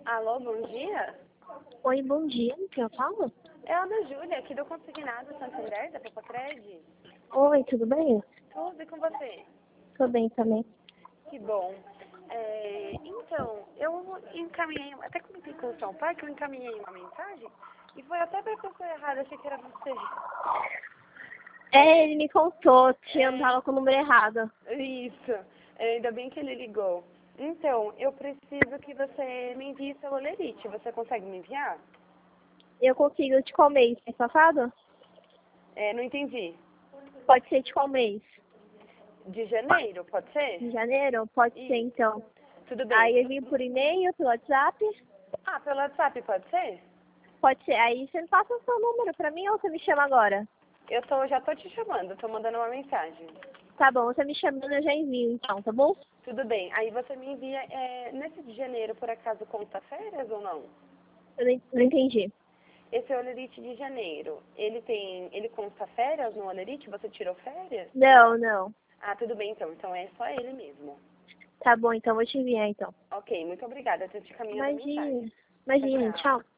Alô, bom dia? Oi, bom dia. Quem eu falo? É a Ana Júlia, aqui do Consignado Santander, da Papacred. Oi, tudo bem? Tudo e com você? Tô bem também. Que bom. Então, eu encaminhei, até comentei com o seu pai que eu encaminhei uma mensagem e foi até pra pessoa errada, achei que era você. Ele me contou, eu tava com o número errado. Isso, ainda bem que ele ligou. Então, eu preciso que você me envie seu olerite. Você consegue me enviar? Eu consigo de qual mês? Mês passado? Não entendi. Pode ser de qual mês? De janeiro, pode ser? De janeiro? Pode ser, Isso, então. tudo Aí bem. eu vim por e-mail, pelo WhatsApp? Ah, pelo WhatsApp pode ser? Pode ser. Aí você me passa o seu número pra mim ou você me chama agora? Já tô te chamando, tô mandando uma mensagem. Tá bom, você me chamando, eu já envio então, tá bom? Tudo bem. Aí você me envia, nesse de janeiro, por acaso, conta férias ou não? Eu não entendi. Esse olerite de janeiro, ele consta férias no olerite? Você tirou férias? Não, não. Ah, tudo bem então. Então é só ele mesmo. Tá bom, então vou te enviar então. Ok, muito obrigada. Eu tô te caminhando a Imagina. mensagem. Tchau, Imagina, tchau. tchau.